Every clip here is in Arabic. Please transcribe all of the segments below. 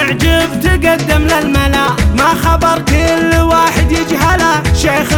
معجب تقدم للملا، ما خبر كل واحد يجهله، شيخ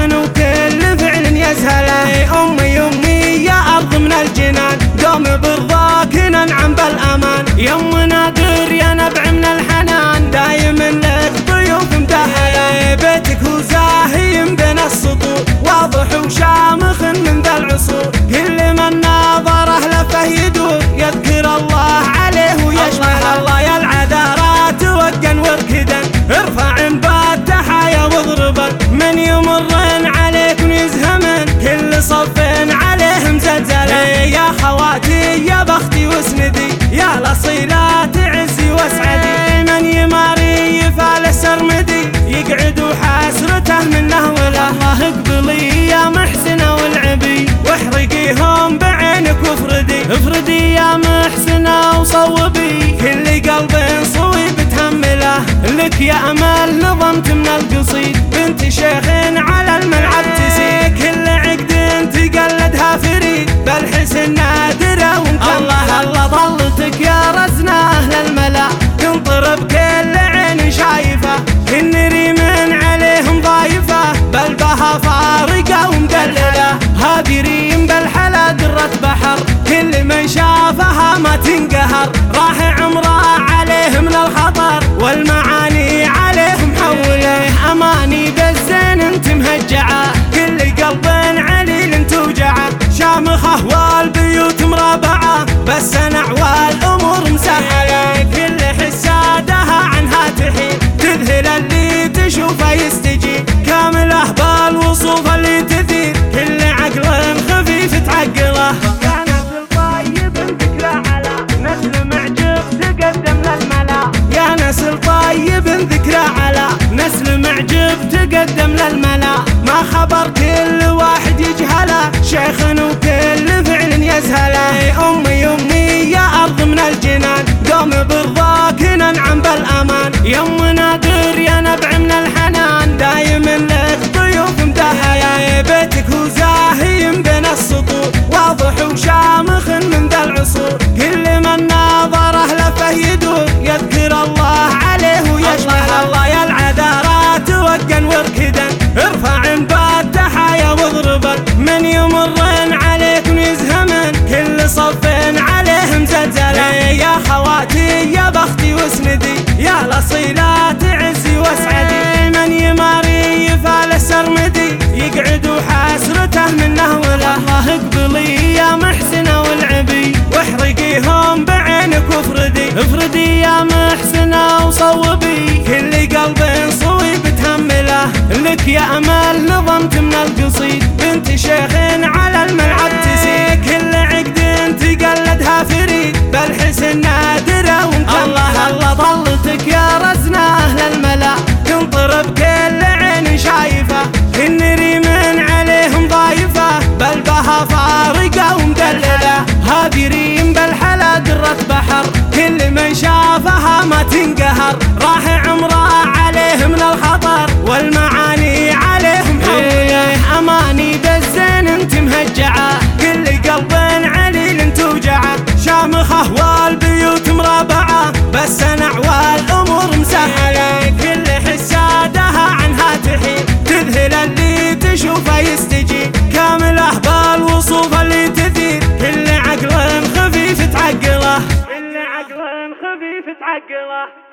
وكل فعل يسهله. أمي أمي يا أرض من الجنان، دوم برضاك ننعم بالأمان. يم نادر يا نبع من الحنان، دايم لك ضيوف مدهله. بيتك هو زاهي بين السطور، واضح وشامخ من ذا العصور. كل من ناظره لفه يدور، يذكر الله عليه ويشمله. الله يا العذارى توقن واركدا، ارفع بات تحايا واضربا. من يمرن عليك ويزهمن، كل صف عليهم زلزله. يا خواتي يا بختي واسندي، يا الاصيلات عزي واسعدي. من يماري يفال سرمدي، يقعد وحسرته منه وله. الله اقبلي يا محسنه والعبي، واحرقيهم بعينك وافردي. افردي يا محسنه وصوبي، كل قلب صويب تهمله. لك يا امل نظمت من القصيد، بنت شيخ على الملعب تسيد. كل عقد تقلدها فريد، بالحسن نادره ومكمله. الله الله ظلتك يا رزنا اهل الملا، تنطر بكل عين شايفه. النري من عليهم ضايفه، بل بها فارقه ومدلله. هذه ريم بالحلا درة بحر، كل من شافها ما تنقهر. راح عمره عليه من الخطر، والمعاني عليهم حوله. اماني بالزين انت مهجعه، كل قلب عليل توجعه. شامخه والبيوت مربعه، بس نعوى الامور مسهله. كل حسادها عنها تحيل، تذهل اللي تشوفه يستجيب. كامله بالوصوف اللي تثير، كل عقل خفيف تعقله. يا نسل طيب ذكرى على نسل معجب تقدم للملا. يا نسل طيب ذكرى على نسل معجب تقدم للملا. ما خبر كل واحد يجهله، شيخ وكل فعل يسهله. أمي أمي يا أرض من الجنان، دوم برضاك ننعم بالأمان. يم نادر يا نبع من الحنان، دايم لك ضيوف مدهله. بيتك هو زاهي بين السطور، واضح وشامخ من ذا العصور. كل من ناظره لفه يدور، يذكر الله عليه ويشمله. الله يا العذارى توقن واركدا، ارفع بات تحايا واضربا. من يمرن عليك ويزهمن، كل صف عليهم زلزله. يا خواتي يا بختي واسندي، يا الاصيلات عزي واسعدي. من يماري يفال سرمدي، يقعد وحسرته منه وله. الله اقبلي يا محسنه والعبي، واحرقيهم بعينك وافردي. افردي يا محسنه وصوبي، كل قلب صويب تهمله. لك يا امل نظمت من القصيد، بنت شيخ على الملعب تسيد. كل عقد تقلدها فريد، بالحسن نادره ومكمله. الله الله ظلتك يا رزنا اهل الملا، تنطر بكل عين شايفه. النري من عليهم ضايفه، بل بها فارقه ومدلله. هذه ريم بالحلا درة بحر، كل من شافها ما تنقهر. راح عمره عليه من الخطر، والمعاني عليهم حوله. اماني بالزين انت مهجعه، كل قلب عليل توجعه. شامخه والبيوت مربعه، بس نعوى الامور مسهله. كل حسادها عنها تحيل، تذهل اللي تشوفه يستجيب. كامله بالوصوف اللي تثير، كل عقل خفيف تعقله. كل عقل خفيف تعقله.